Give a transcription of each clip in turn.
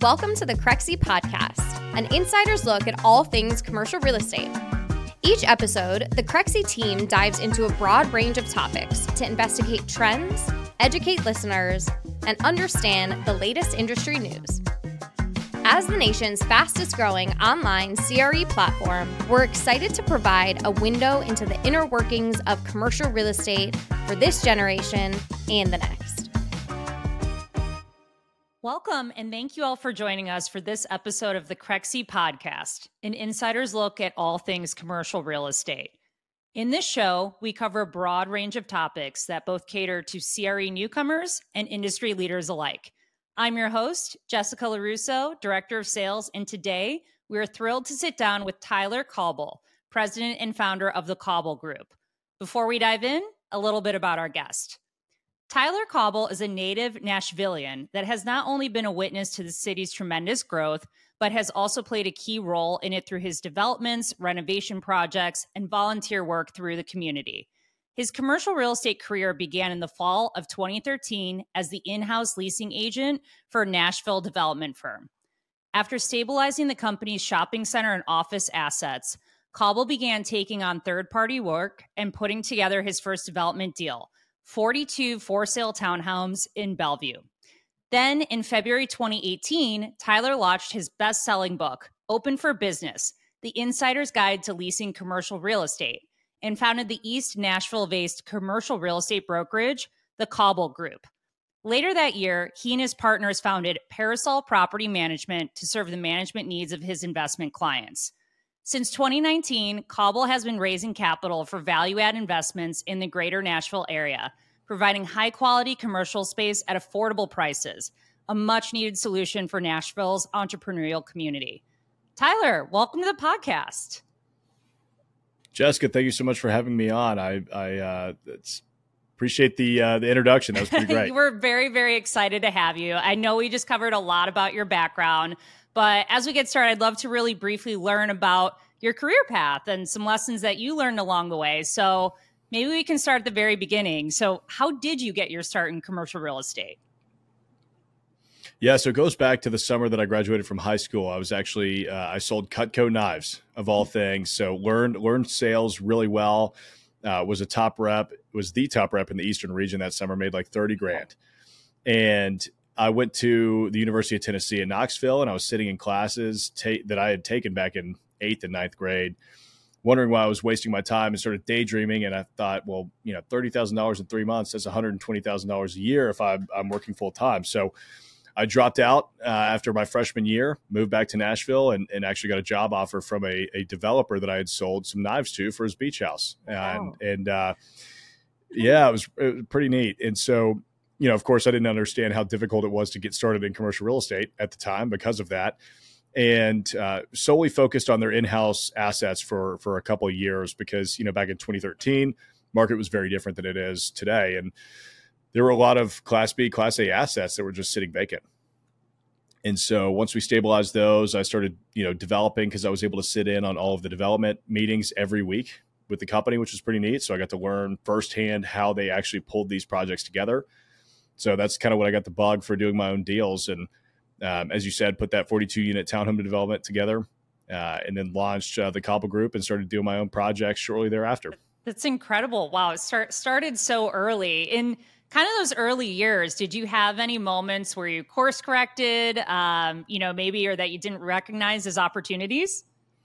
Welcome to the Crexi Podcast, an insider's look at all things commercial real estate. Each episode, the Crexi team dives into a broad range of topics to investigate trends, educate listeners, and understand the latest industry news. As the nation's fastest growing online CRE platform, we're excited to provide a window into the inner workings of commercial real estate for this generation and the next. Welcome, and thank you all for joining us for this episode of the Crexi Podcast, an insider's look at all things commercial real estate. In this show, we cover a broad range of topics that both cater to CRE newcomers and industry leaders alike. I'm your host, Jessica LaRusso, Director of Sales, and today we are thrilled to sit down with Tyler Cauble, President and founder of the Cauble Group. Before we dive in, a little bit about our guest. Tyler Cauble is a native Nashvilleian that has not only been a witness to the city's tremendous growth, but has also played a key role in it through his developments, renovation projects, and volunteer work through the community. His commercial real estate career began in the fall of 2013 as the in-house leasing agent for a Nashville development firm. After stabilizing the company's shopping center and office assets, Cauble began taking on third-party work and putting together his first development deal, 42 for-sale townhomes in Bellevue. Then, in February 2018, Tyler launched his best-selling book, Open for Business, The Insider's Guide to Leasing Commercial Real Estate, and founded the East Nashville-based commercial real estate brokerage, the Cauble Group. Later that year, he and his partners founded Parasol Property Management to serve the management needs of his investment clients. Since 2019, Cauble has been raising capital for value-add investments in the greater Nashville area, providing high-quality commercial space at affordable prices, a much-needed solution for Nashville's entrepreneurial community. Tyler, welcome to the podcast. Jessica, thank you so much for having me on. I appreciate the introduction. That was pretty great. We're very, very excited to have you. I know we just covered a lot about your background, but as we get started, I'd love to really briefly learn about your career path and some lessons that you learned along the way. So maybe we can start at the very beginning. So how did you get your start in commercial real estate? Yeah, so it goes back to the summer that I graduated from high school. I was actually, I sold Cutco knives of all things. So learned sales really well, was the top rep in the Eastern region that summer, made like 30 grand. And I went to the University of Tennessee in Knoxville, and I was sitting in classes that I had taken back in 8th and 9th grade, wondering why I was wasting my time, and started daydreaming. And I thought, well, $30,000 in 3 months, that's $120,000 a year if I'm working full time. So I dropped out after my freshman year, moved back to Nashville, and actually got a job offer from a developer that I had sold some knives to for his beach house. Wow. And it was pretty neat. And so, of course, I didn't understand how difficult it was to get started in commercial real estate at the time because of that, and solely focused on their in-house assets for a couple of years because, back in 2013, market was very different than it is today. And there were a lot of Class B, Class A assets that were just sitting vacant. And so once we stabilized those, I started, developing because I was able to sit in on all of the development meetings every week with the company, which was pretty neat. So I got to learn firsthand how they actually pulled these projects together. So that's kind of what I got the bug for doing my own deals. And as you said, put that 42-unit townhome development together and then launched the Cauble Group and started doing my own projects shortly thereafter. That's incredible. Wow. It started so early. In kind of those early years, did you have any moments where you course corrected, maybe, or that you didn't recognize as opportunities?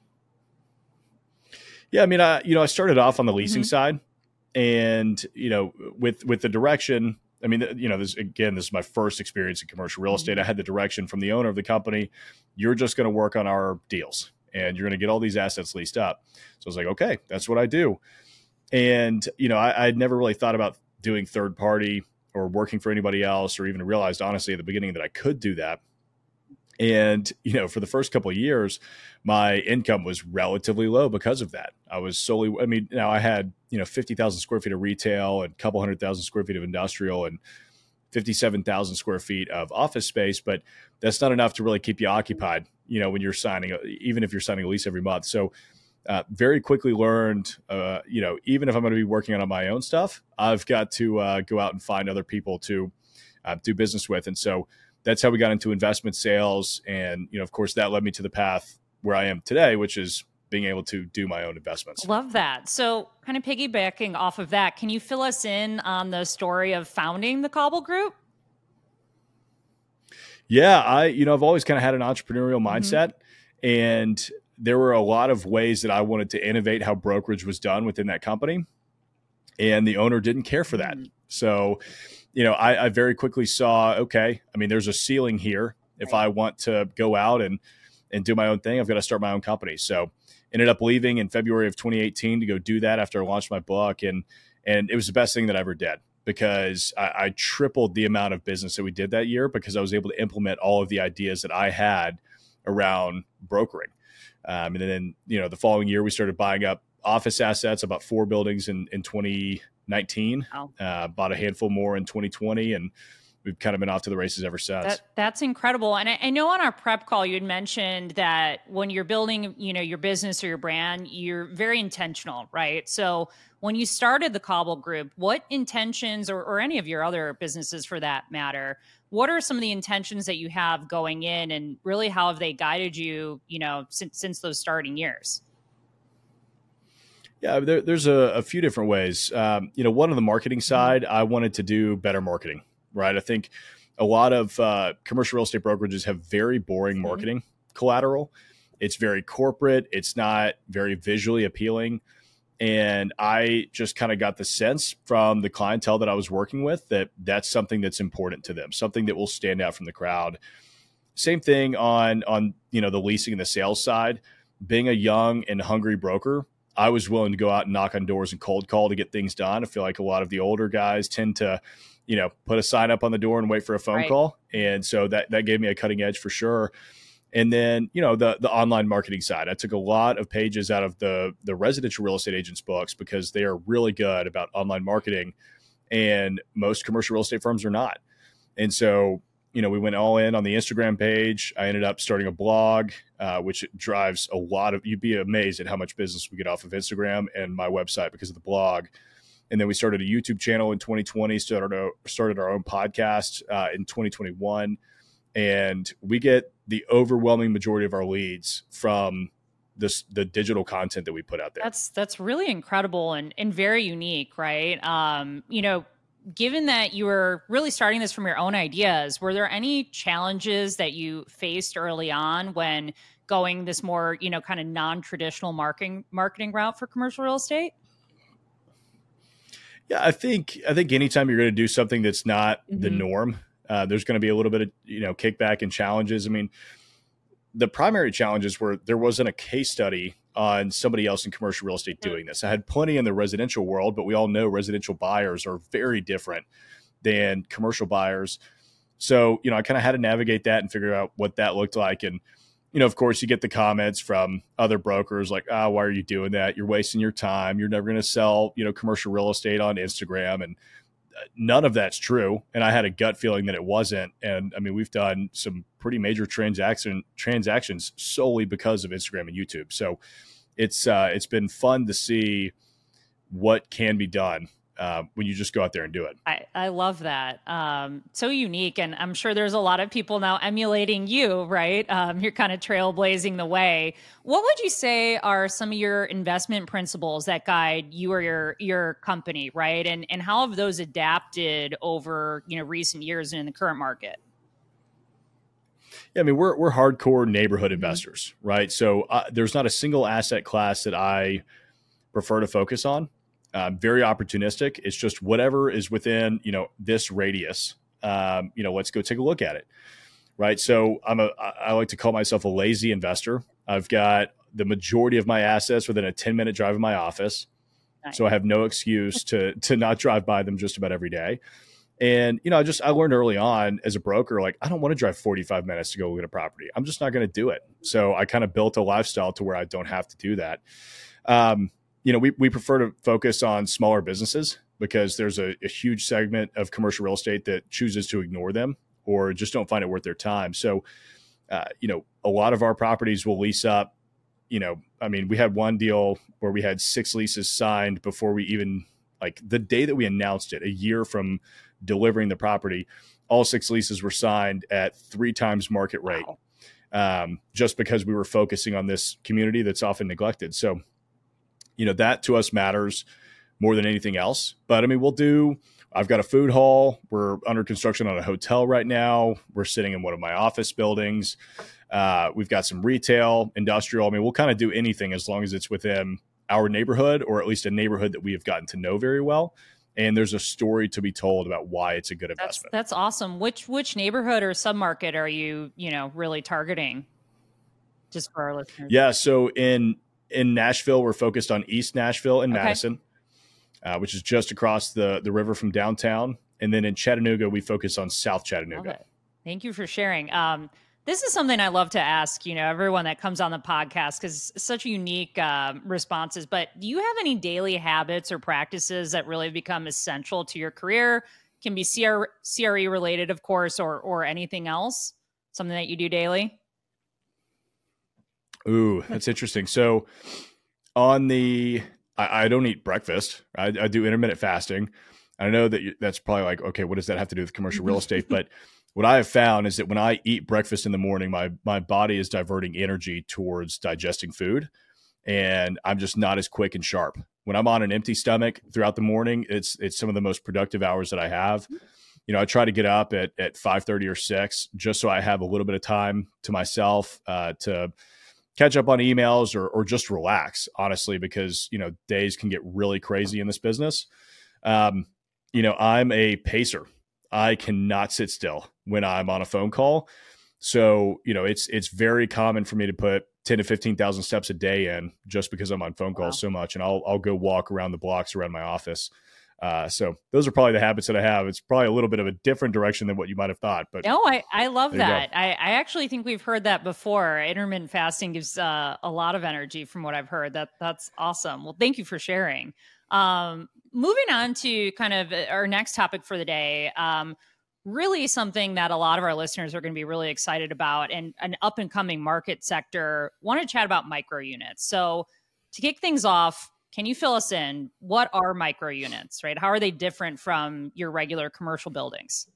Yeah. I mean, I started off on the leasing side and, with the direction, I mean, this is my first experience in commercial real estate. I had the direction from the owner of the company. You're just going to work on our deals and you're going to get all these assets leased up. So I was like, okay, that's what I do. And, I'd never really thought about doing third party or working for anybody else, or even realized honestly at the beginning that I could do that. And, for the first couple of years, my income was relatively low because of that. I was solely, now I had, 50,000 square feet of retail and a couple 100,000 square feet of industrial and 57,000 square feet of office space, but that's not enough to really keep you occupied, when you're signing, even if you're signing a lease every month. So very quickly learned, even if I'm going to be working on my own stuff, I've got to go out and find other people to do business with. And so that's how we got into investment sales. And, of course, that led me to the path where I am today, which is being able to do my own investments. Love that. So kind of piggybacking off of that, can you fill us in on the story of founding the Cobble Group? Yeah, I've always kind of had an entrepreneurial mindset, and there were a lot of ways that I wanted to innovate how brokerage was done within that company. And the owner didn't care for that. So, I very quickly saw, okay, there's a ceiling here. If I want to go out and do my own thing, I've got to start my own company. So ended up leaving in February of 2018 to go do that after I launched my book. And it was the best thing that I ever did, because I tripled the amount of business that we did that year, because I was able to implement all of the ideas that I had around brokering. And then, the following year, we started buying up office assets, about 4 buildings in 2019, bought a handful more in 2020, and we've kind of been off to the races ever since. That's incredible. And I know on our prep call, you had mentioned that when you're building, your business or your brand, you're very intentional, right? So when you started the Cobble Group, what intentions, or any of your other businesses for that matter, what are some of the intentions that you have going in, and really how have they guided you, since those starting years? Yeah, there's a few different ways. One on the marketing side, I wanted to do better marketing, right? I think a lot of commercial real estate brokerages have very boring marketing collateral. It's very corporate. It's not very visually appealing. And I just kind of got the sense from the clientele that I was working with that that's something that's important to them, something that will stand out from the crowd. Same thing on the leasing and the sales side. Being a young and hungry broker, I was willing to go out and knock on doors and cold call to get things done. I feel like a lot of the older guys tend to, put a sign up on the door and wait for a phone call. And so that gave me a cutting edge for sure. And then, the online marketing side, I took a lot of pages out of the residential real estate agents' books, because they are really good about online marketing, and most commercial real estate firms are not. And so, we went all in on the Instagram page. I ended up starting a blog, which drives a lot of, you'd be amazed at how much business we get off of Instagram and my website because of the blog. And then we started a YouTube channel in 2020, started our own podcast in 2021. And we get the overwhelming majority of our leads from the digital content that we put out there. That's really incredible and very unique, right? Given that you were really starting this from your own ideas, were there any challenges that you faced early on when going this more, kind of non-traditional marketing route for commercial real estate? Yeah, I think anytime you're going to do something that's not the norm, there's going to be a little bit of, kickback and challenges. The primary challenges were there wasn't a case study on somebody else in commercial real estate doing this. I had plenty in the residential world, but we all know residential buyers are very different than commercial buyers. So, I kind of had to navigate that and figure out what that looked like. And, of course, you get the comments from other brokers like, why are you doing that? You're wasting your time. You're never going to sell, commercial real estate on Instagram. And none of that's true. And I had a gut feeling that it wasn't. And we've done some pretty major transactions solely because of Instagram and YouTube. So it's been fun to see what can be done when you just go out there and do it. I love that. So unique. And I'm sure there's a lot of people now emulating you, right? You're kind of trailblazing the way. What would you say are some of your investment principles that guide you or your company, right? And how have those adapted over, recent years and in the current market? Yeah, we're hardcore neighborhood investors, right? So there's not a single asset class that I prefer to focus on. Very opportunistic. It's just whatever is within, this radius. Let's go take a look at it. Right. So I like to call myself a lazy investor. I've got the majority of my assets within a 10-minute drive of my office. Nice. So I have no excuse to not drive by them just about every day. And, I learned early on as a broker, like, I don't want to drive 45 minutes to go look at a property. I'm just not going to do it. So I kind of built a lifestyle to where I don't have to do that. We prefer to focus on smaller businesses because there's a huge segment of commercial real estate that chooses to ignore them or just don't find it worth their time. So, a lot of our properties will lease up. We had one deal where we had 6 leases signed before we even, like, the day that we announced it, a year from delivering the property, all 6 leases were signed at 3 times market rate. Wow. Just because we were focusing on this community that's often neglected. So, that to us matters more than anything else. But I mean, I've got a food hall. We're under construction on a hotel right now. We're sitting in one of my office buildings. We've got some retail, industrial. I mean, we'll kind of do anything as long as it's within our neighborhood, or at least a neighborhood that we have gotten to know very well. And there's a story to be told about why it's a good investment. That's awesome. Which neighborhood or submarket are you, really targeting? Just for our listeners. Yeah. So in Nashville, we're focused on East Nashville and Madison, which is just across the river from downtown. And then in Chattanooga, we focus on South Chattanooga. Thank you for sharing. This is something I love to ask, everyone that comes on the podcast, because it's such unique responses. But do you have any daily habits or practices that really become essential to your career? Can be CRE related, of course, or anything else, something that you do daily? Ooh, that's interesting. So I don't eat breakfast. I do intermittent fasting. I know that that's probably like, okay, what does that have to do with commercial real estate? But what I have found is that when I eat breakfast in the morning, my body is diverting energy towards digesting food, and I'm just not as quick and sharp. When I'm on an empty stomach throughout the morning, it's some of the most productive hours that I have. I try to get up at 5:30 or 6 just so I have a little bit of time to myself to catch up on emails or just relax, honestly, because, days can get really crazy in this business. I'm a pacer. I cannot sit still when I'm on a phone call. So, it's very common for me to put 10 to 15,000 steps a day in just because I'm on phone calls so much. And I'll go walk around the blocks around my office. So those are probably the habits that I have. It's probably a little bit of a different direction than what you might have thought, but no, I love that. I actually think we've heard that before. Intermittent fasting gives a lot of energy from what I've heard. That's awesome. Well, thank you for sharing. Moving on to kind of our next topic for the day, really something that a lot of our listeners are going to be really excited about, and an up and coming market sector. Want to chat about micro units. So to kick things off, can you fill us in? What are micro units, right? How are they different from your regular commercial buildings?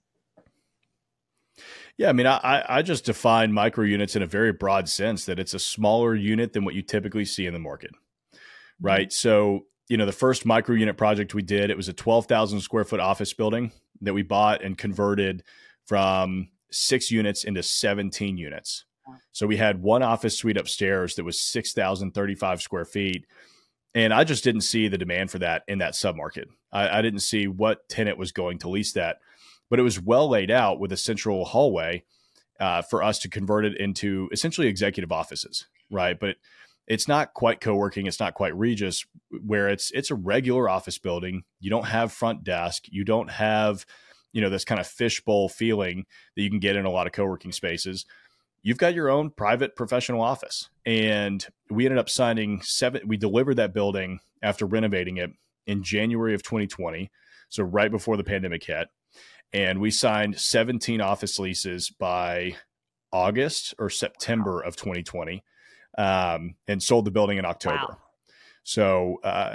Yeah, I mean, I just define micro units in a very broad sense, that it's a smaller unit than what you typically see in the market, right? So, the first micro unit project we did, it was a 12,000 square foot office building that we bought and converted from 6 units into 17 units. So we had one office suite upstairs that was 6,035 square feet. And I just didn't see the demand for that in that submarket. I didn't see what tenant was going to lease that, but it was well laid out with a central hallway for us to convert it into essentially executive offices, right? But it's not quite co-working. It's not quite Regus, where it's a regular office building. You don't have front desk. You don't have, this kind of fishbowl feeling that you can get in a lot of co-working spaces. You've got your own private professional office. And we ended up signing 7. We delivered that building after renovating it in January of 2020. So right before the pandemic hit. And we signed 17 office leases by August or September of 2020, and sold the building in October. Wow. So,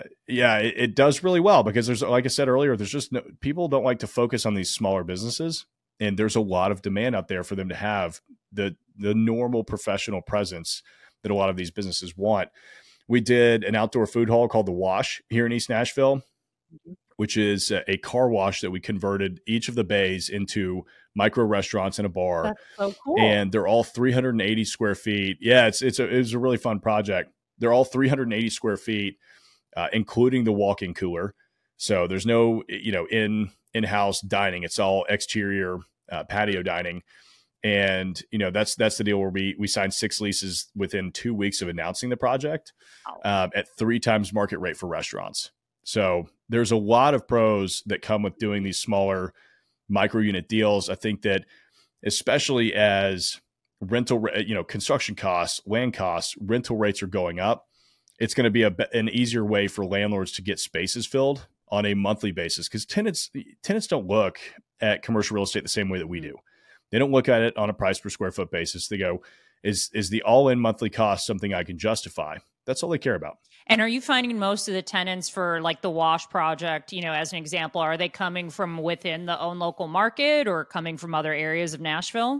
it does really well because there's, like I said earlier, there's just people don't like to focus on these smaller businesses. And there's a lot of demand out there for them to have the normal professional presence that a lot of these businesses want. We did an outdoor food hall called The Wash here in East Nashville, which is a car wash that we converted each of the bays into micro restaurants and a bar. That's so cool. And they're all 380 square feet. Yeah, it was a really fun project. They're all 380 square feet, including the walk-in cooler. So there's no, in-house dining. It's all exterior patio dining. And, that's the deal where we signed 6 leases within 2 weeks of announcing the project at 3 times market rate for restaurants. So there's a lot of pros that come with doing these smaller micro unit deals. I think that especially as construction costs, land costs, rental rates are going up, it's going to be an easier way for landlords to get spaces filled on a monthly basis, because tenants don't look at commercial real estate the same way that we do. They don't look at it on a price per square foot basis. They go, is the all-in monthly cost something I can justify? That's all they care about. And are you finding most of the tenants for like the Wash project, as an example, are they coming from within the own local market or coming from other areas of Nashville?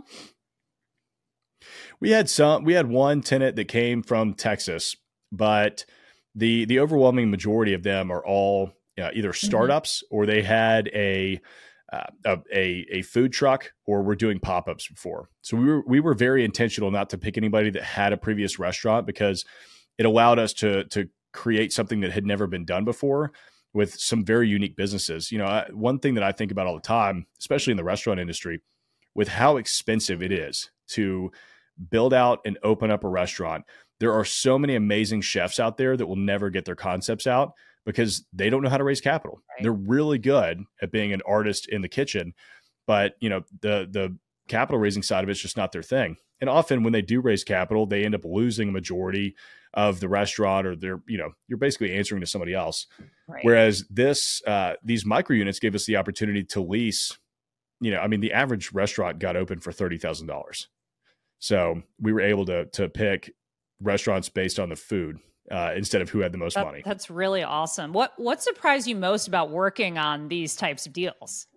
We had one tenant that came from Texas, but the overwhelming majority of them are all either startups or they had a food truck or were doing pop-ups before. So we were very intentional not to pick anybody that had a previous restaurant, because it allowed us to create something that had never been done before with some very unique businesses. One thing that I think about all the time, especially in the restaurant industry, with how expensive it is to build out and open up a restaurant. There are so many amazing chefs out there that will never get their concepts out because they don't know how to raise capital. Right. They're really good at being an artist in the kitchen, but the capital raising side of it's just not their thing. And often when they do raise capital, they end up losing a majority of the restaurant, or you're basically answering to somebody else. Right. Whereas these micro units gave us the opportunity to lease, the average restaurant got open for $30,000. So we were able to pick restaurants based on the food instead of who had the most money. That's really awesome. What surprised you most about working on these types of deals?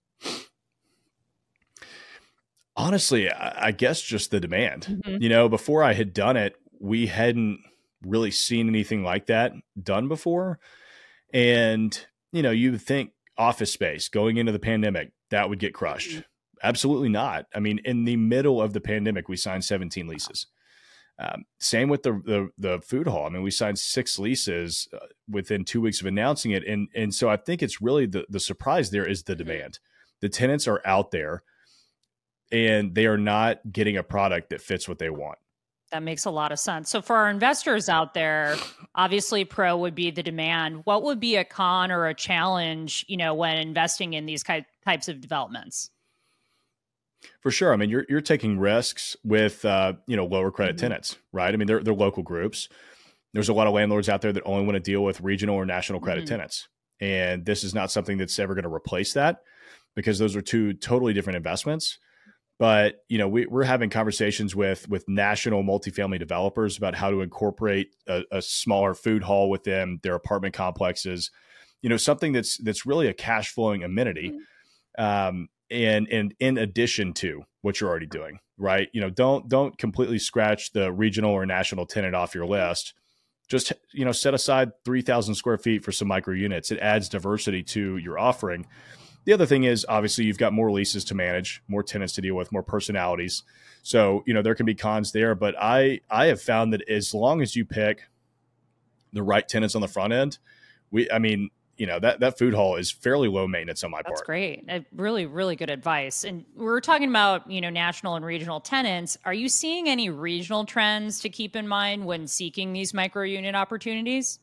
Honestly, I guess just the demand. Before I had done it, we hadn't really seen anything like that done before. And, you would think office space going into the pandemic, that would get crushed. Absolutely not. I mean, in the middle of the pandemic, we signed 17 leases. Same with the food hall. I mean, we signed 6 leases within 2 weeks of announcing it. And so I think it's really the surprise there is the demand. The tenants are out there and they are not getting a product that fits what they want. That makes a lot of sense. So for our investors out there, obviously pro would be the demand. What would be a con or a challenge, when investing in these types of developments? For sure. I mean, you're taking risks with, lower credit tenants, right? I mean, they're local groups. There's a lot of landlords out there that only want to deal with regional or national credit tenants. And this is not something that's ever going to replace that, because those are two totally different investments. But, we're having conversations with national multifamily developers about how to incorporate a smaller food hall within their apartment complexes, something that's really a cash flowing amenity. And in addition to what you're already doing, right? Don't completely scratch the regional or national tenant off your list. Just, set aside 3,000 square feet for some micro units. It adds diversity to your offering. The other thing is, obviously, you've got more leases to manage, more tenants to deal with, more personalities. So, there can be cons there. But I have found that as long as you pick the right tenants on the front end, that food hall is fairly low maintenance on my part. That's great. Really, really good advice. And we're talking about, national and regional tenants. Are you seeing any regional trends to keep in mind when seeking these micro unit opportunities?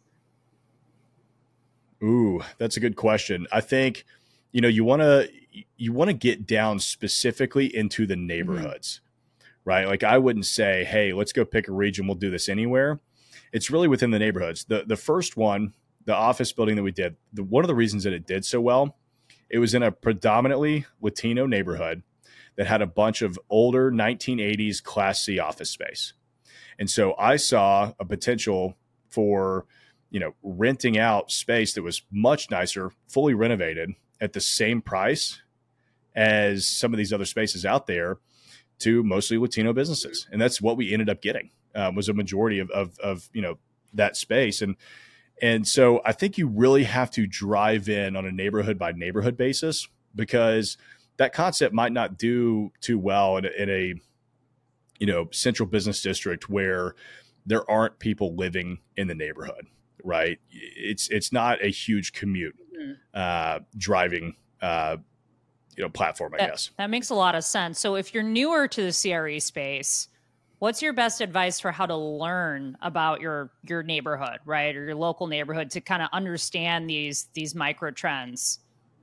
Ooh, that's a good question. I think, you want to get down specifically into the neighborhoods, right? Like I wouldn't say, hey, let's go pick a region. We'll do this anywhere. It's really within the neighborhoods. The first one, the office building that we did, one of the reasons that it did so well, it was in a predominantly Latino neighborhood that had a bunch of older 1980s Class C office space. And so I saw a potential for, renting out space that was much nicer, fully renovated at the same price as some of these other spaces out there to mostly Latino businesses. And that's what we ended up getting, was a majority of that space. And so I think you really have to drive in on a neighborhood by neighborhood basis, because that concept might not do too well in a central business district where there aren't people living in the neighborhood, right? It's not a huge commute driving platform, I guess. That makes a lot of sense. So if you're newer to the CRE space, what's your best advice for how to learn about your neighborhood, right? Or your local neighborhood to kind of understand these micro trends?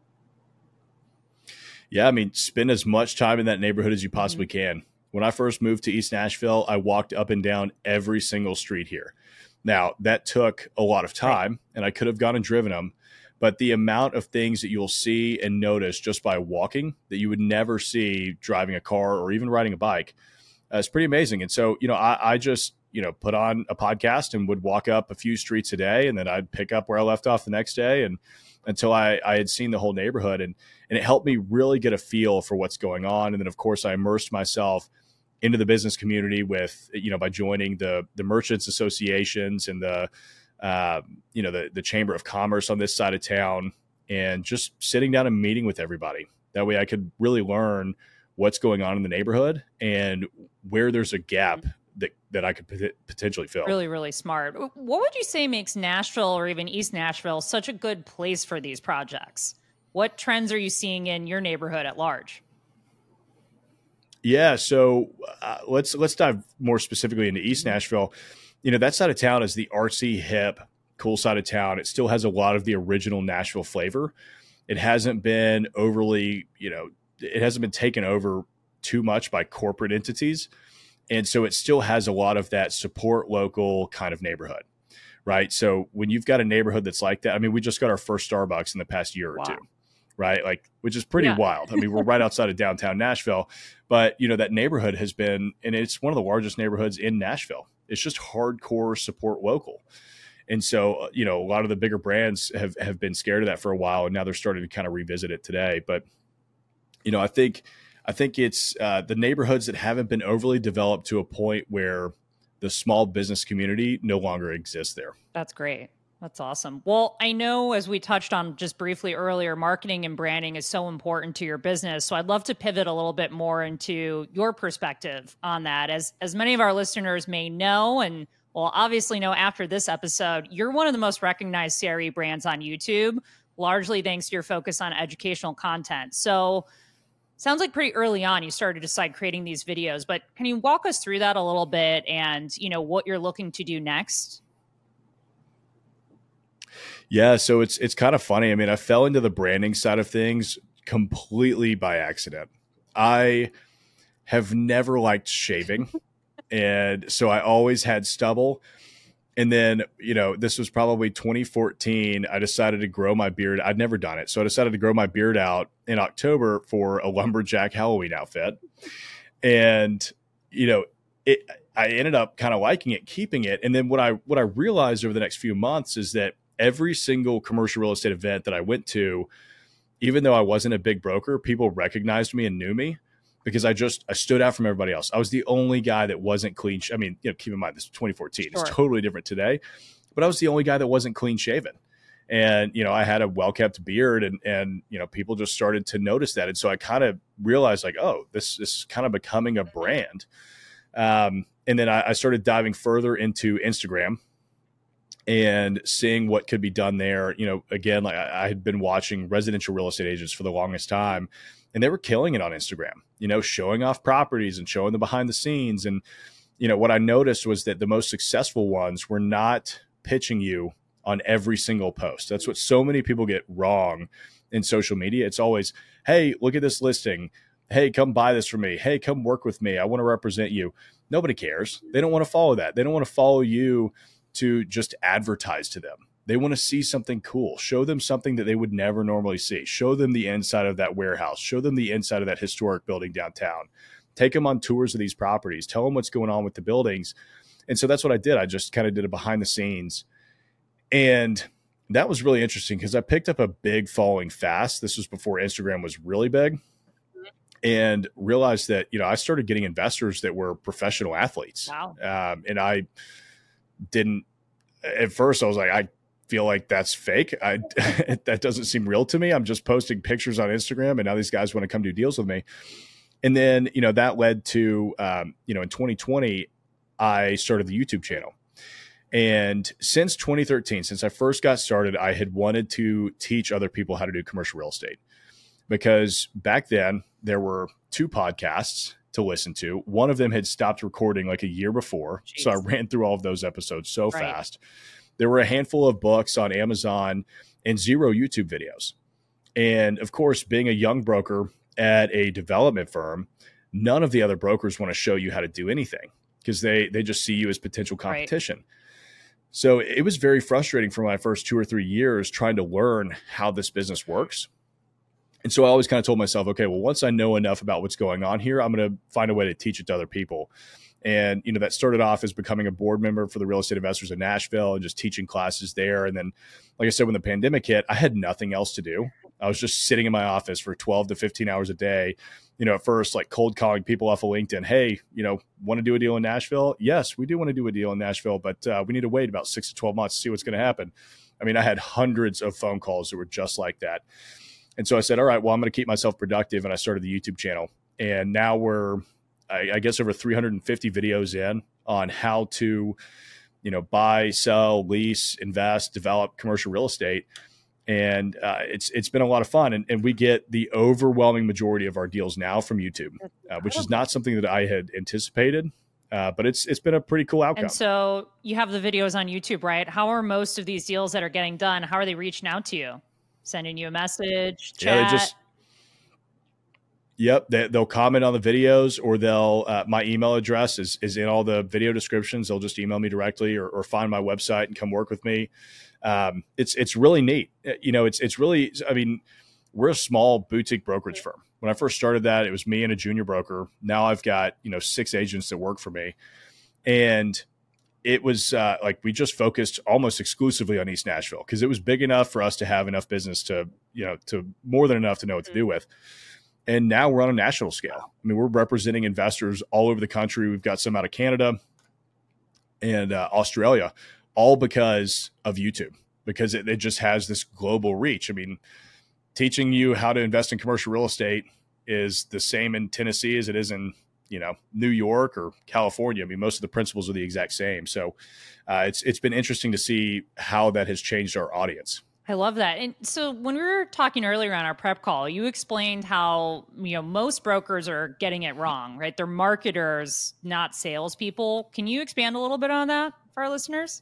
Yeah, I mean, spend as much time in that neighborhood as you possibly can. When I first moved to East Nashville, I walked up and down every single street here. Now, that took a lot of time, and I could have gone and driven them, but the amount of things that you'll see and notice just by walking that you would never see driving a car or even riding a bike, it's pretty amazing. And so, I just put on a podcast and would walk up a few streets a day, and then I'd pick up where I left off the next day, and until I had seen the whole neighborhood, and it helped me really get a feel for what's going on. And then of course I immersed myself into the business community with, by joining the merchants associations and the Chamber of Commerce on this side of town, and just sitting down and meeting with everybody. That way I could really learn what's going on in the neighborhood and where there's a gap that I could potentially fill. Really, really smart. What would you say makes Nashville or even East Nashville such a good place for these projects? What trends are you seeing in your neighborhood at large? Yeah, so let's dive more specifically into East Nashville. That side of town is the artsy, hip, cool side of town. It still has a lot of the original Nashville flavor. It hasn't been overly, it hasn't been taken over too much by corporate entities. And so it still has a lot of that support local kind of neighborhood, right? So when you've got a neighborhood that's like that, I mean, we just got our first Starbucks in the past year or two, right? Like, which is pretty wild. I mean, we're right outside of downtown Nashville, but that neighborhood has been, and it's one of the largest neighborhoods in Nashville. It's just hardcore support local. And so, a lot of the bigger brands have been scared of that for a while, and now they're starting to kind of revisit it today. But, I think it's the neighborhoods that haven't been overly developed to a point where the small business community no longer exists there. That's great. That's awesome. Well, I know, as we touched on just briefly earlier, marketing and branding is so important to your business. So I'd love to pivot a little bit more into your perspective on that. As many of our listeners may know, and will obviously know after this episode, you're one of the most recognized CRE brands on YouTube, largely thanks to your focus on educational content. So sounds like pretty early on you started to decide creating these videos, but can you walk us through that a little bit and, what you're looking to do next? Yeah, so it's kind of funny. I mean, I fell into the branding side of things completely by accident. I have never liked shaving, and so I always had stubble. And then, this was probably 2014. I decided to grow my beard. I'd never done it. So I decided to grow my beard out in October for a lumberjack Halloween outfit. And, I ended up kind of liking it, keeping it. And then what I realized over the next few months is that every single commercial real estate event that I went to, even though I wasn't a big broker, people recognized me and knew me, because I stood out from everybody else. I was the only guy that wasn't clean. I mean, keep in mind, this is 2014. Sure. It's totally different today, but I was the only guy that wasn't clean shaven. And, I had a well-kept beard, and people just started to notice that. And so I kind of realized, like, oh, this is kind of becoming a brand. And then I started diving further into Instagram and seeing what could be done there. Again, like I had been watching residential real estate agents for the longest time, and they were killing it on Instagram, showing off properties and showing the behind the scenes. And, what I noticed was that the most successful ones were not pitching you on every single post. That's what so many people get wrong in social media. It's always, hey, look at this listing. Hey, come buy this from me. Hey, come work with me. I want to represent you. Nobody cares. They don't want to follow that. They don't want to follow you to just advertise to them. They want to see something cool. Show them something that they would never normally see. Show them the inside of that warehouse. Show them the inside of that historic building downtown. Take them on tours of these properties. Tell them what's going on with the buildings. And so that's what I did. I just kind of did a behind the scenes. And that was really interesting because I picked up a big following fast. This was before Instagram was really big. And realized that, I started getting investors that were professional athletes. Wow. And I didn't, at first I was like, I feel like that's fake. That doesn't seem real to me. I'm just posting pictures on Instagram, and now these guys want to come do deals with me. And then, that led to, in 2020, I started the YouTube channel. And since 2013, since I first got started, I had wanted to teach other people how to do commercial real estate, because back then there were 2 podcasts to listen to. One of them had stopped recording like a year before. Jeez. So I ran through all of those episodes so fast. There were a handful of books on Amazon and 0 YouTube videos. And of course, being a young broker at a development firm, none of the other brokers want to show you how to do anything because they just see you as potential competition. Right. So it was very frustrating for my first 2 or 3 years trying to learn how this business works. And so I always kind of told myself, okay, well, once I know enough about what's going on here, I'm going to find a way to teach it to other people. And, that started off as becoming a board member for the Real Estate Investors in Nashville and just teaching classes there. And then, like I said, when the pandemic hit, I had nothing else to do. I was just sitting in my office for 12 to 15 hours a day, at first, like cold calling people off of LinkedIn. Hey, want to do a deal in Nashville? Yes, we do want to do a deal in Nashville, but we need to wait about 6 to 12 months to see what's going to happen. I mean, I had hundreds of phone calls that were just like that. And so I said, all right, well, I'm going to keep myself productive. And I started the YouTube channel. And now we're, I guess, over 350 videos in on how to, buy, sell, lease, invest, develop commercial real estate. And it's been a lot of fun. And we get the overwhelming majority of our deals now from YouTube, which is not something that I had anticipated. But it's been a pretty cool outcome. And so you have the videos on YouTube, right? How are most of these deals that are getting done? How are they reaching out to you? Sending you a message, chat? Yep. They'll comment on the videos, or my email address is in all the video descriptions. They'll just email me directly or find my website and come work with me. It's really neat. It's really, I mean, we're a small boutique brokerage firm. When I first started that, it was me and a junior broker. Now I've got, 6 agents that work for me. And it was we just focused almost exclusively on East Nashville because it was big enough for us to have enough business to more than enough to know what to do with. And now we're on a national scale. I mean, we're representing investors all over the country. We've got some out of Canada and Australia, all because of YouTube, because it just has this global reach. I mean, teaching you how to invest in commercial real estate is the same in Tennessee as it is in, New York or California. I mean, most of the principles are the exact same. So it's been interesting to see how that has changed our audience. I love that. And so when we were talking earlier on our prep call, you explained how, most brokers are getting it wrong, right? They're marketers, not salespeople. Can you expand a little bit on that for our listeners?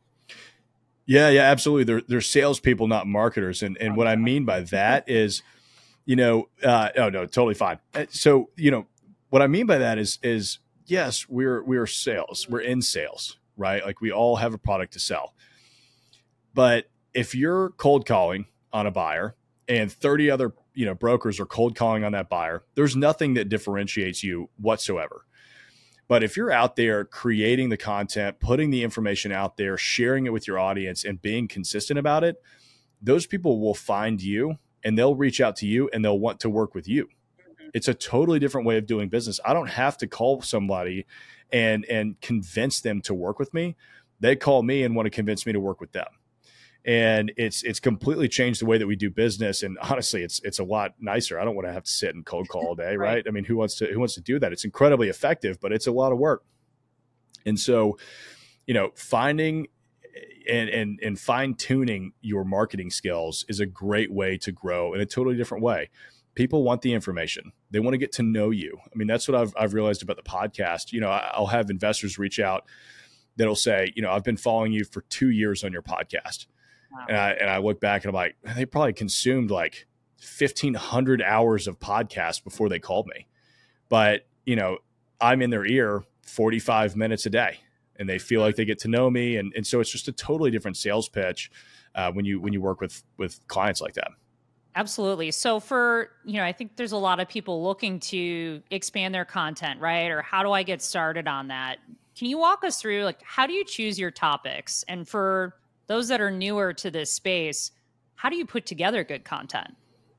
Yeah, absolutely. They're salespeople, not marketers. And what I mean by that is, oh no, totally fine. So, what I mean by that is yes, we're sales. We're in sales, right? Like we all have a product to sell. But if you're cold calling on a buyer and 30 other, brokers are cold calling on that buyer, there's nothing that differentiates you whatsoever. But if you're out there creating the content, putting the information out there, sharing it with your audience and being consistent about it, those people will find you and they'll reach out to you and they'll want to work with you. It's a totally different way of doing business. I don't have to call somebody and convince them to work with me. They call me and want to convince me to work with them. And it's completely changed the way that we do business. And honestly, it's a lot nicer. I don't want to have to sit and cold call all day, right? I mean, who wants to do that? It's incredibly effective, but it's a lot of work. And so, finding and fine tuning your marketing skills is a great way to grow in a totally different way. People want the information. They want to get to know you. I mean, that's what I've realized about the podcast. I'll have investors reach out that'll say, I've been following you for 2 years on your podcast. Wow. And I look back and I'm like, they probably consumed like 1,500 hours of podcasts before they called me. But, I'm in their ear 45 minutes a day and they feel like they get to know me. And so it's just a totally different sales pitch when you work with clients like that. Absolutely. So for, I think there's a lot of people looking to expand their content, right? Or how do I get started on that? Can you walk us through, how do you choose your topics? And for those that are newer to this space, how do you put together good content?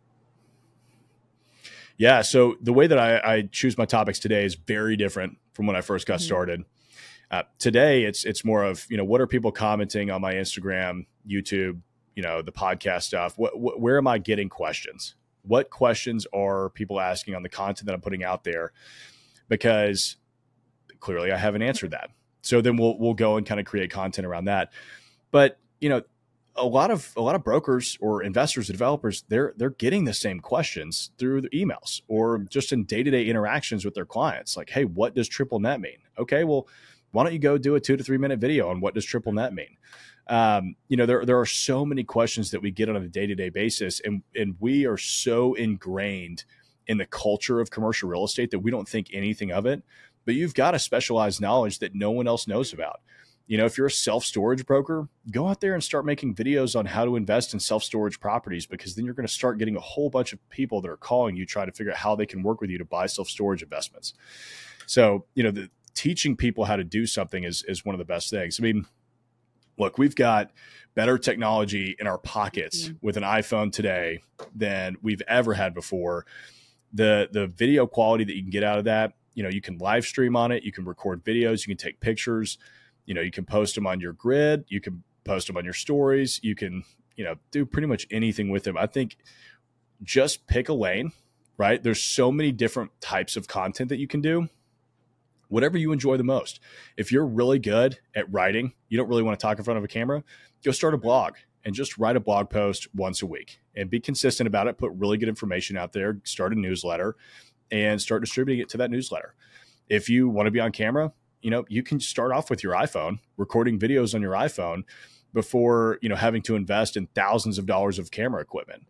Yeah. So the way that I choose my topics today is very different from when I first got started. Today, it's more of, what are people commenting on my Instagram, YouTube, the podcast stuff? Where am I getting questions? What questions are people asking on the content that I'm putting out there? Because clearly I haven't answered that. So then we'll go and kind of create content around that. But, a lot of brokers or investors or developers, they're getting the same questions through the emails or just in day-to-day interactions with their clients. Like, hey, what does triple net mean? Okay, well, why don't you go do a 2 to 3 minute video on what does triple net mean? There are so many questions that we get on a day-to-day basis, and we are so ingrained in the culture of commercial real estate that we don't think anything of it. But you've got a specialized knowledge that no one else knows about. If you're a self-storage broker, go out there and start making videos on how to invest in self-storage properties, because then you're going to start getting a whole bunch of people that are calling you trying to figure out how they can work with you to buy self-storage investments. So, teaching people how to do something is one of the best things. I mean, look, we've got better technology in our pockets with an iPhone today than we've ever had before. The video quality that you can get out of that, you can live stream on it, you can record videos, you can take pictures, you can post them on your grid, you can post them on your stories, you can, do pretty much anything with them. I think just pick a lane, right? There's so many different types of content that you can do. Whatever you enjoy the most. If you're really good at writing, you don't really want to talk in front of a camera, go start a blog and just write a blog post once a week and be consistent about it. Put really good information out there, start a newsletter and start distributing it to that newsletter. If you want to be on camera, you can start off with your iPhone, recording videos on your iPhone before, having to invest in thousands of dollars of camera equipment.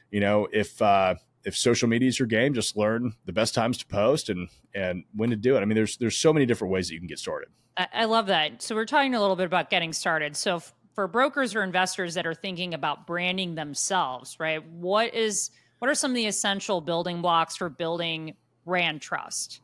If social media is your game, just learn the best times to post and when to do it. I mean, there's so many different ways that you can get started. I love that. So we're talking a little bit about getting started. So for brokers or investors that are thinking about branding themselves, right? What are some of the essential building blocks for building brand trust?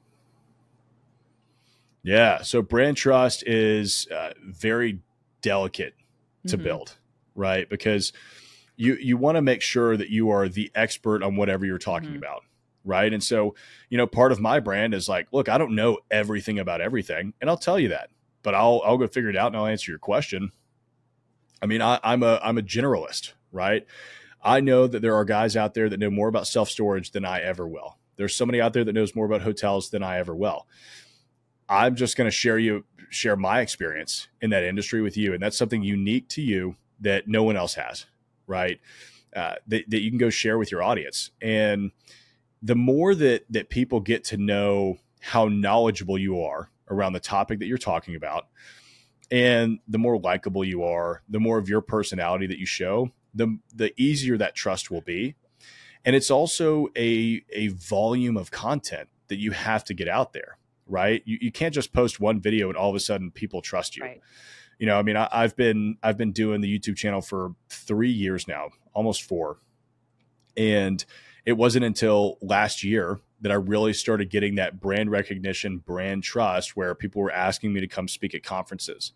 Yeah. So brand trust is very delicate to build, right? Because you want to make sure that you are the expert on whatever you're talking about, right? And so, part of my brand is like, look, I don't know everything about everything, and I'll tell you that, but I'll go figure it out and I'll answer your question. I mean, I'm a generalist, right? I know that there are guys out there that know more about self-storage than I ever will. There's somebody out there that knows more about hotels than I ever will. I'm just going to share my experience in that industry with you, and that's something unique to you that no one else has. Right. That you can go share with your audience. And the more that people get to know how knowledgeable you are around the topic that you're talking about, and the more likable you are, the more of your personality that you show, the easier that trust will be. And it's also a volume of content that you have to get out there, right? You can't just post one video and all of a sudden people trust you. Right. I mean, I've been doing the YouTube channel for 3 years now, almost 4. And it wasn't until last year that I really started getting that brand recognition, brand trust, where people were asking me to come speak at conferences.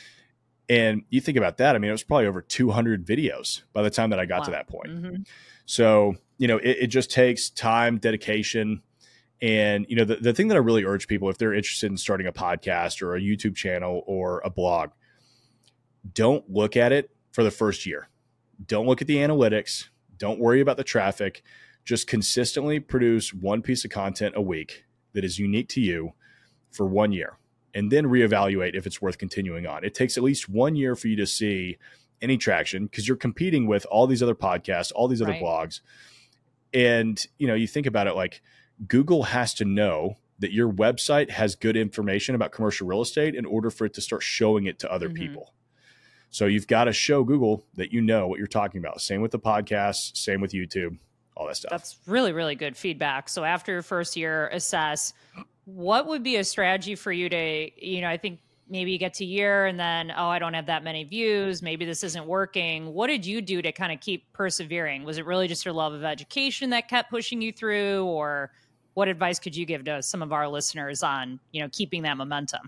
And you think about that. I mean, it was probably over 200 videos by the time that I got to that point. Mm-hmm. So, it just takes time, dedication. And, the thing that I really urge people, if they're interested in starting a podcast or a YouTube channel or a blog, don't look at it for the first year. Don't look at the analytics. Don't worry about the traffic. Just consistently produce one piece of content a week that is unique to you for 1 year, and then reevaluate if it's worth continuing on. It takes at least 1 year for you to see any traction because you're competing with all these other podcasts, all these other blogs. And, you think about it like Google has to know that your website has good information about commercial real estate in order for it to start showing it to other people. So you've got to show Google that you know what you're talking about. Same with the podcast, same with YouTube, all that stuff. That's really, really good feedback. So after your first year, assess what would be a strategy for you to, I think maybe you get to a year and then, I don't have that many views. Maybe this isn't working. What did you do to kind of keep persevering? Was it really just your love of education that kept pushing you through, or what advice could you give to some of our listeners on, keeping that momentum?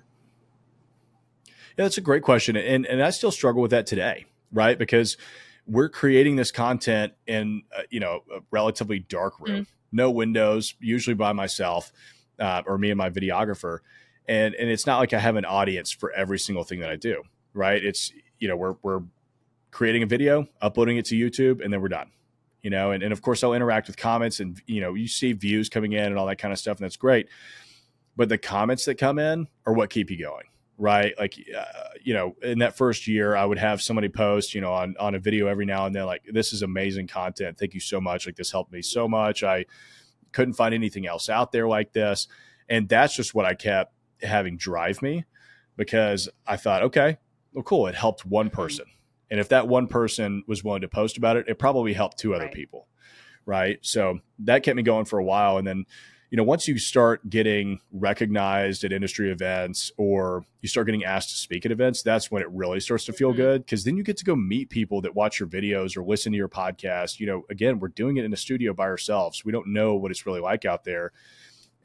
Yeah, that's a great question. And I still struggle with that today, right? Because we're creating this content in, a relatively dark room, no windows, usually by myself or me and my videographer. And it's not like I have an audience for every single thing that I do, right? It's, we're creating a video, uploading it to YouTube, and then we're done, and of course I'll interact with comments and, you see views coming in and all that kind of stuff. And that's great. But the comments that come in are what keep you going. Right. Like, in that first year, I would have somebody post, on a video every now and then, like, this is amazing content. Thank you so much. Like, this helped me so much. I couldn't find anything else out there like this. And that's just what I kept having drive me, because I thought, okay, well, cool. It helped one person. And if that one person was willing to post about it, it probably helped 2 other people. Right. So that kept me going for a while. And then, once you start getting recognized at industry events or you start getting asked to speak at events, that's when it really starts to feel good, because then you get to go meet people that watch your videos or listen to your podcast. Again, we're doing it in a studio by ourselves. We don't know what it's really like out there.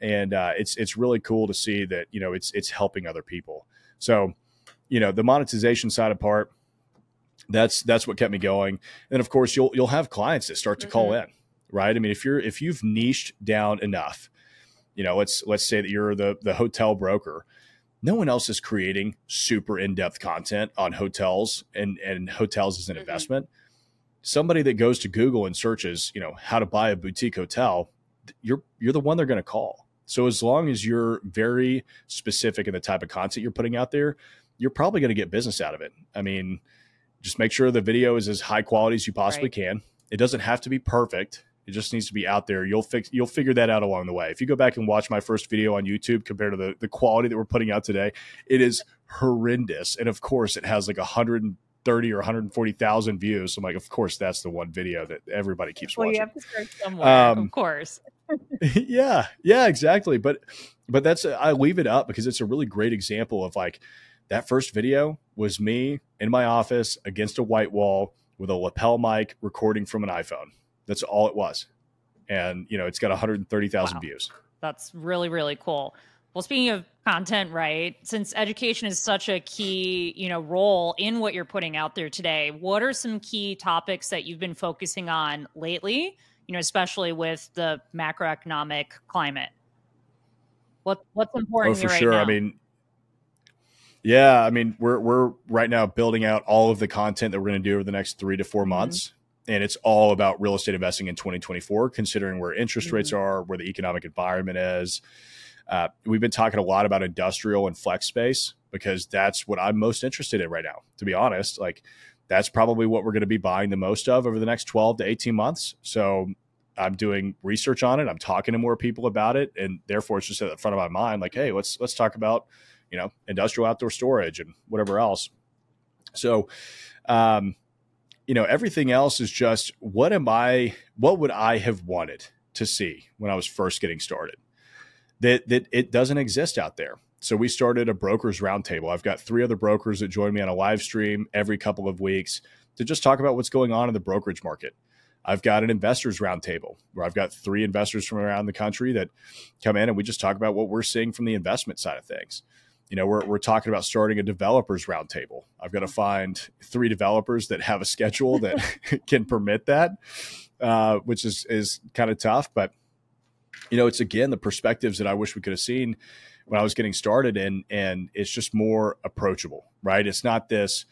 And it's really cool to see that, it's helping other people. So, the monetization side apart, that's what kept me going. And of course, you'll have clients that start to call in, right? I mean, if you've niched down enough, let's say that you're the hotel broker. No one else is creating super in-depth content on hotels and hotels as an investment. Somebody that goes to Google and searches, how to buy a boutique hotel, you're the one they're going to call. So as long as you're very specific in the type of content you're putting out there, you're probably going to get business out of it. I mean, just make sure the video is as high quality as you possibly can. It doesn't have to be perfect. It just needs to be out there. You'll figure that out along the way. If you go back and watch my first video on YouTube compared to the quality that we're putting out today, it is horrendous. And of course, it has like 130 or 140,000 views. So I'm like, of course, that's the one video that everybody keeps watching. You have to start somewhere, of course. Yeah, exactly. But I leave it up because it's a really great example of like that first video was me in my office against a white wall with a lapel mic recording from an iPhone. That's all it was. And, it's got 130,000 views. That's really, really cool. Well, speaking of content, right, since education is such a key, role in what you're putting out there today, what are some key topics that you've been focusing on lately, especially with the macroeconomic climate? What's important to you right now? I mean, we're right now building out all of the content that we're going to do over the next 3 to 4 months. And it's all about real estate investing in 2024, considering where interest rates are, where the economic environment is. We've been talking a lot about industrial and flex space because that's what I'm most interested in right now. To be honest, like that's probably what we're going to be buying the most of over the next 12 to 18 months. So I'm doing research on it. I'm talking to more people about it. And therefore it's just at the front of my mind, like, hey, let's talk about, industrial outdoor storage and whatever else. So, everything else is just what would I have wanted to see when I was first getting started that it doesn't exist out there. So we started a brokers roundtable. I've got 3 other brokers that join me on a live stream every couple of weeks to just talk about what's going on in the brokerage market. I've got an investors roundtable where I've got 3 investors from around the country that come in and we just talk about what we're seeing from the investment side of things. We're talking about starting a developers roundtable. I've got to find 3 developers that have a schedule that can permit that, which is kind of tough. But, it's again, the perspectives that I wish we could have seen when I was getting started and it's just more approachable, right? It's not this,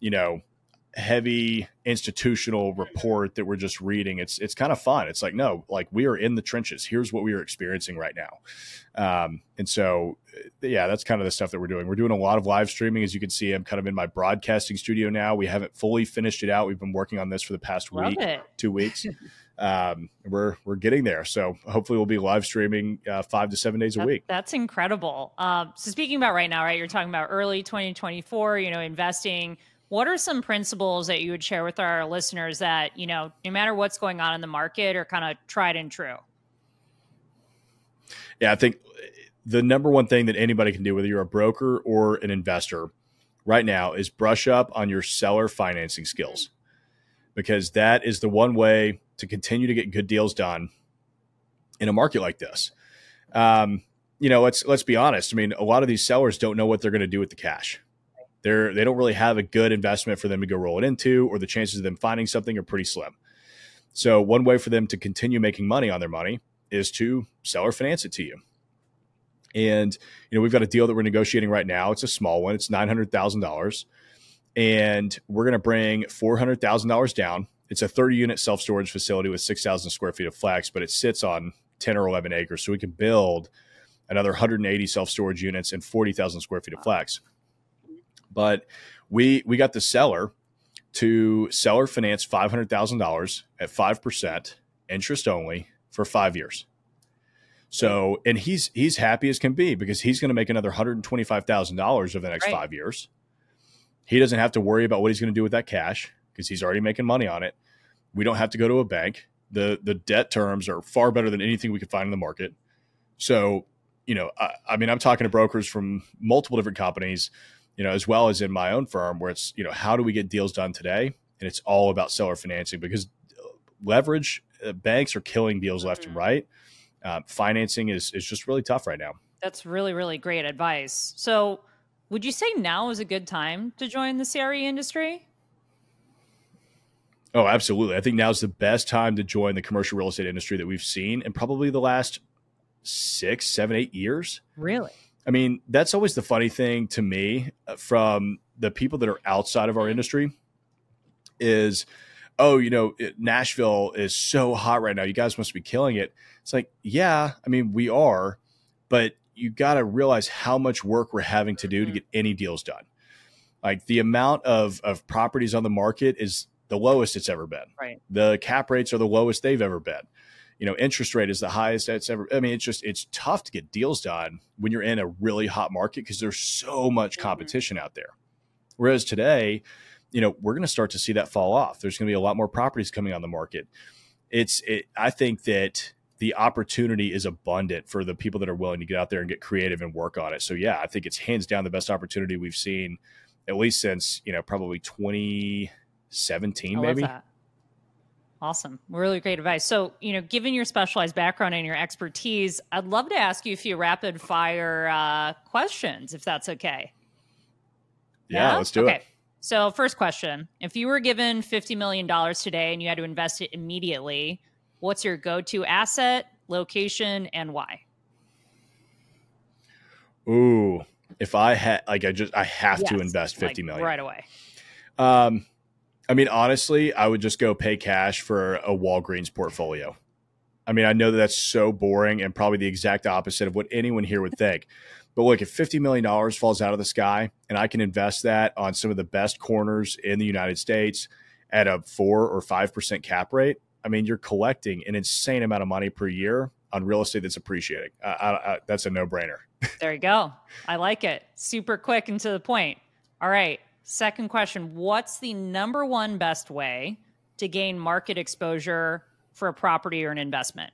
heavy institutional report that we're just reading. It's kind of fun. It's like, no, like we are in the trenches. Here's what we are experiencing right now. And so, that's kind of the stuff that we're doing. We're doing a lot of live streaming. As you can see, I'm kind of in my broadcasting studio now. We haven't fully finished it out. We've been working on this for the past week, 2 weeks. We're getting there. So hopefully we'll be live streaming 5 to 7 days a week. That's incredible. So speaking about right now, right, you're talking about early 2024, investing. What are some principles that you would share with our listeners that, no matter what's going on in the market are kind of tried and true? Yeah, I think the number one thing that anybody can do, whether you're a broker or an investor right now, is brush up on your seller financing skills, because that is the one way to continue to get good deals done in a market like this. Let's be honest. I mean, a lot of these sellers don't know what they're going to do with the cash. They don't really have a good investment for them to go roll it into, or the chances of them finding something are pretty slim. So one way for them to continue making money on their money is to seller finance it to you. And, we've got a deal that we're negotiating right now. It's a small one. It's $900,000. And we're going to bring $400,000 down. It's a 30-unit self-storage facility with 6,000 square feet of flex, but it sits on 10 or 11 acres. So we can build another 180 self-storage units and 40,000 square feet of flex. But we got the seller to seller finance $500,000 at 5% interest only for 5 years. So, and he's happy as can be because he's going to make another $125,000 over the next 5 years. He doesn't have to worry about what he's going to do with that cash because he's already making money on it. We don't have to go to a bank. The debt terms are far better than anything we could find in the market. So, I'm talking to brokers from multiple different companies, as well as in my own firm where it's, how do we get deals done today? And it's all about seller financing because leverage, banks are killing deals left and right. Financing is just really tough right now. That's really, really great advice. So would you say now is a good time to join the CRE industry? Oh, absolutely. I think now's the best time to join the commercial real estate industry that we've seen in probably the last 6, 7, 8 years. Really? I mean, that's always the funny thing to me from the people that are outside of our industry is, oh, Nashville is so hot right now. You guys must be killing it. It's like, yeah, I mean, we are, but you got to realize how much work we're having to do to get any deals done. Like the amount of properties on the market is the lowest it's ever been. Right. The cap rates are the lowest they've ever been. Interest rate is the highest it's ever. I mean, it's tough to get deals done when you're in a really hot market because there's so much competition out there. Whereas today, we're going to start to see that fall off. There's going to be a lot more properties coming on the market. I think that the opportunity is abundant for the people that are willing to get out there and get creative and work on it. So yeah, I think it's hands down the best opportunity we've seen, at least since, probably 2017, maybe. Love that. Awesome. Really great advice. So, given your specialized background and your expertise, I'd love to ask you a few rapid fire questions, if that's okay. Yeah, let's do it. So first question, if you were given $50 million today and you had to invest it immediately, what's your go-to asset, location, and why? Ooh, if I had, I have to invest $50 million right away. I mean, honestly, I would just go pay cash for a Walgreens portfolio. I mean, I know that that's so boring and probably the exact opposite of what anyone here would think. But look, if $50 million falls out of the sky and I can invest that on some of the best corners in the United States at a 4 or 5% cap rate, I mean, you're collecting an insane amount of money per year on real estate that's appreciating. That's a no-brainer. There you go. I like it. Super quick and to the point. All right. Second question. What's the number one best way to gain market exposure for a property or an investment?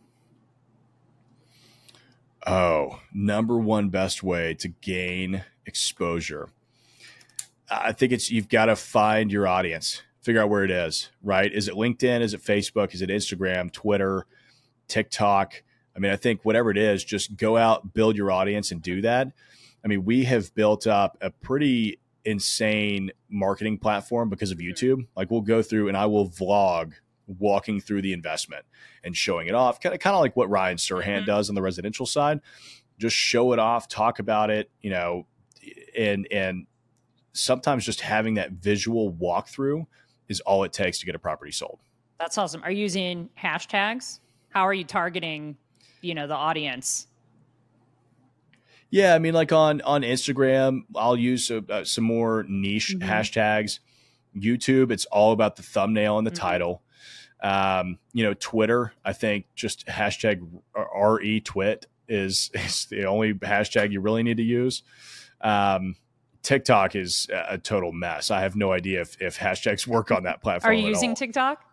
Oh, number one best way to gain exposure. I think you've got to find your audience, figure out where it is, right? Is it LinkedIn? Is it Facebook? Is it Instagram, Twitter, TikTok? I mean, I think whatever it is, just go out, build your audience and do that. I mean, we have built up a pretty insane marketing platform because of YouTube. Like we'll go through and I will vlog walking through the investment and showing it off, kind of like what Ryan Serhant does on the residential side. Just show it off, talk about it, and sometimes just having that visual walkthrough is all it takes to get a property sold. That's awesome. Are you using hashtags? How are you targeting, the audience? Yeah, I mean, like on Instagram, I'll use some more niche hashtags. YouTube, it's all about the thumbnail and the title. Twitter, I think just hashtag RETwit is the only hashtag you really need to use. TikTok is a total mess. I have no idea if hashtags work on that platform. Are you using TikTok?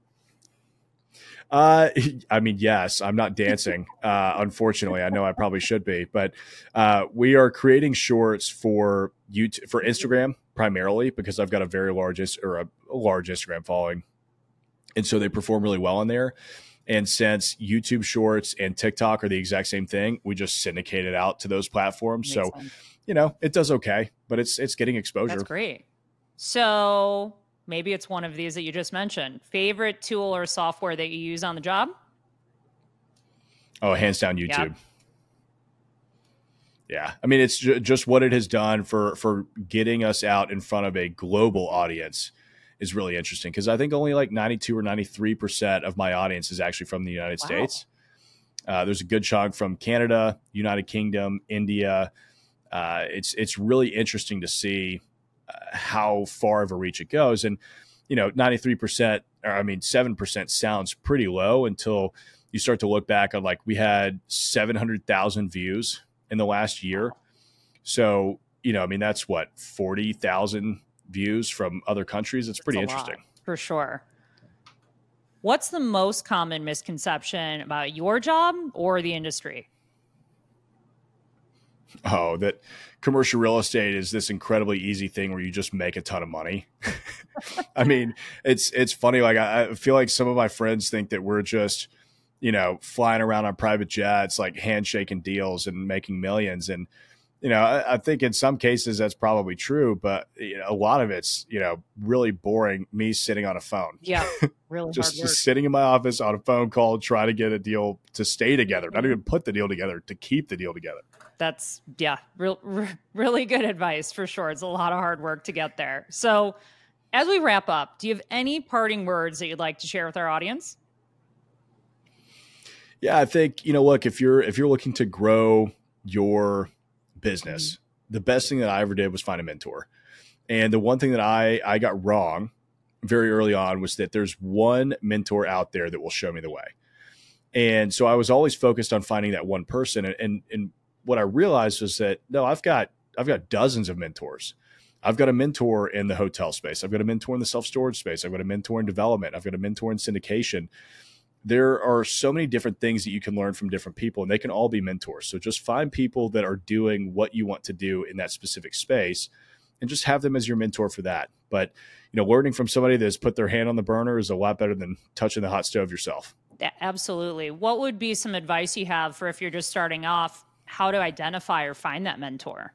I mean, yes, I'm not dancing. Unfortunately, I know I probably should be, but we are creating shorts for YouTube, for Instagram primarily because I've got a very large Instagram following, and so they perform really well on there. And since YouTube Shorts and TikTok are the exact same thing, we just syndicate it out to those platforms. Makes sense. It does okay, but it's getting exposure. That's great. So maybe it's one of these that you just mentioned. Favorite tool or software that you use on the job? Oh, hands down, YouTube. Yep. Yeah. I mean, it's just what it has done for getting us out in front of a global audience is really interesting because I think only like 92 or 93% of my audience is actually from the United States. There's a good chunk from Canada, United Kingdom, India. It's really interesting to see how far of a reach it goes. And, 93%, or I mean, 7% sounds pretty low until you start to look back on like we had 700,000 views in the last year. So, I mean, that's what, 40,000 views from other countries. It's pretty interesting. For sure. What's the most common misconception about your job or the industry? Oh, that commercial real estate is this incredibly easy thing where you just make a ton of money. I mean, it's funny. Like I feel like some of my friends think that we're just, flying around on private jets, like handshaking deals and making millions. And, I think in some cases that's probably true, but a lot of it's, really boring, me sitting on a phone. Yeah. Really just sitting in my office on a phone call, trying to get a deal to stay together, not even put the deal together, to keep the deal together. That's really good advice for sure. It's a lot of hard work to get there. So as we wrap up, do you have any parting words that you'd like to share with our audience? Yeah, I think, look, if you're looking to grow your business, the best thing that I ever did was find a mentor. And the one thing that I got wrong very early on was that there's one mentor out there that will show me the way. And so I was always focused on finding that one person. And what I realized was that, no, I've got dozens of mentors. I've got a mentor in the hotel space. I've got a mentor in the self-storage space. I've got a mentor in development. I've got a mentor in syndication. There are so many different things that you can learn from different people, and they can all be mentors. So just find people that are doing what you want to do in that specific space and just have them as your mentor for that. But, learning from somebody that's put their hand on the burner is a lot better than touching the hot stove yourself. Yeah, absolutely. What would be some advice you have for if you're just starting off, how to identify or find that mentor?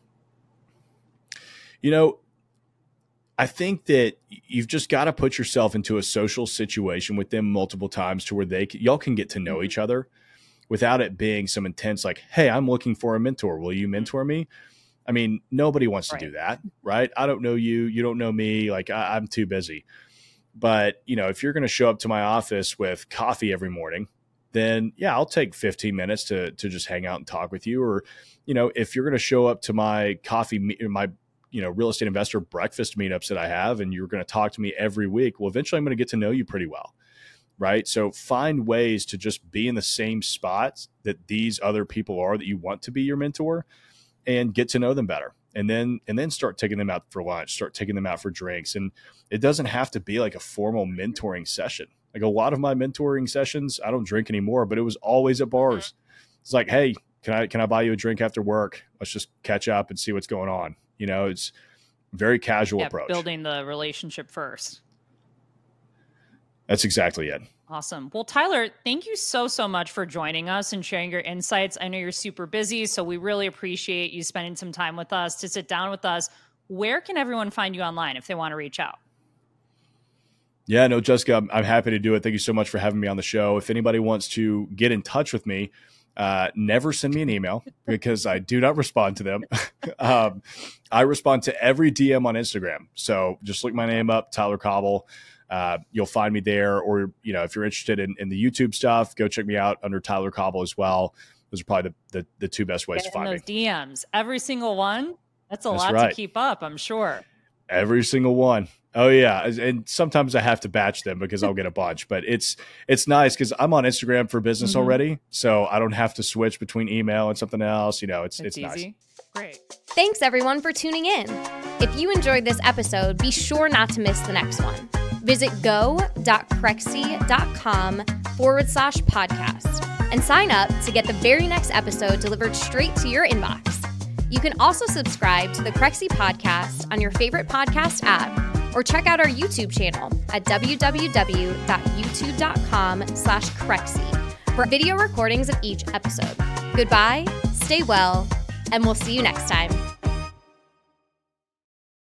I think that you've just got to put yourself into a social situation with them multiple times to where y'all can get to know each other without it being some intense, like, hey, I'm looking for a mentor. Will you mentor me? I mean, nobody wants to do that, right? I don't know you. You don't know me. Like, I'm too busy. But, if you're going to show up to my office with coffee every morning, then yeah, I'll take 15 minutes to just hang out and talk with you. Or, if you're going to show up to my my real estate investor breakfast meetups that I have, and you're going to talk to me every week, well, eventually I'm going to get to know you pretty well. Right. So find ways to just be in the same spots that these other people are that you want to be your mentor, and get to know them better. And then start taking them out for lunch, start taking them out for drinks. And it doesn't have to be like a formal mentoring session. Like a lot of my mentoring sessions, I don't drink anymore, but it was always at bars. It's like, hey, can I buy you a drink after work? Let's just catch up and see what's going on. It's very casual approach. Building the relationship first. That's exactly it. Awesome. Well, Tyler, thank you so much for joining us and sharing your insights. I know you're super busy, so we really appreciate you spending some time with us to sit down with us. Where can everyone find you online if they want to reach out? Yeah, no, Jessica, I'm happy to do it. Thank you so much for having me on the show. If anybody wants to get in touch with me, never send me an email because I do not respond to them. I respond to every DM on Instagram. So just look my name up, Tyler Cauble. You'll find me there. Or, if you're interested in the YouTube stuff, go check me out under Tyler Cauble as well. Those are probably the two best ways to find those me. DMs, every single one. That's a lot to keep up, I'm sure. Every single one. Oh yeah. And sometimes I have to batch them because I'll get a bunch, but it's nice because I'm on Instagram for business already. So I don't have to switch between email and something else. It's easy. Nice. Great. Thanks everyone for tuning in. If you enjoyed this episode, be sure not to miss the next one. Visit go.crexi.com/podcast and sign up to get the very next episode delivered straight to your inbox. You can also subscribe to the Crexi Podcast on your favorite podcast app, or check out our YouTube channel at www.youtube.com/Crexi for video recordings of each episode. Goodbye, stay well, and we'll see you next time.